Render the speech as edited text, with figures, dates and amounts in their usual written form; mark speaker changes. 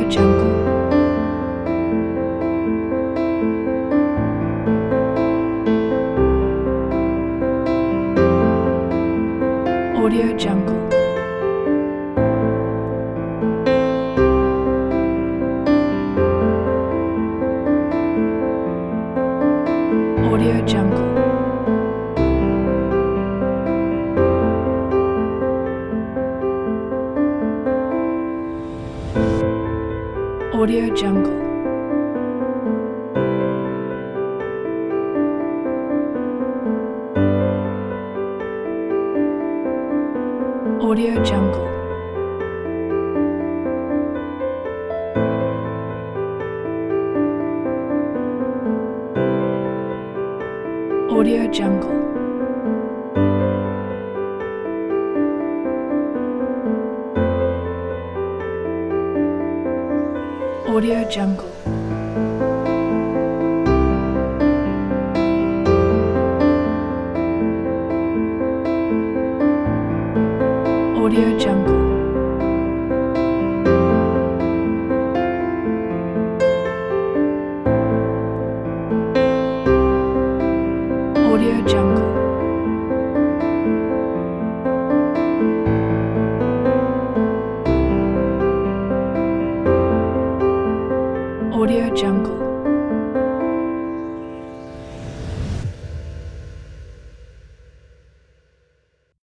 Speaker 1: Jungle. Audio Jungle. Audio Jungle. Audio Jungle. Audio Jungle. Audio Jungle. Audio Jungle. Audio Jungle. Audio Jungle. Audio Jungle.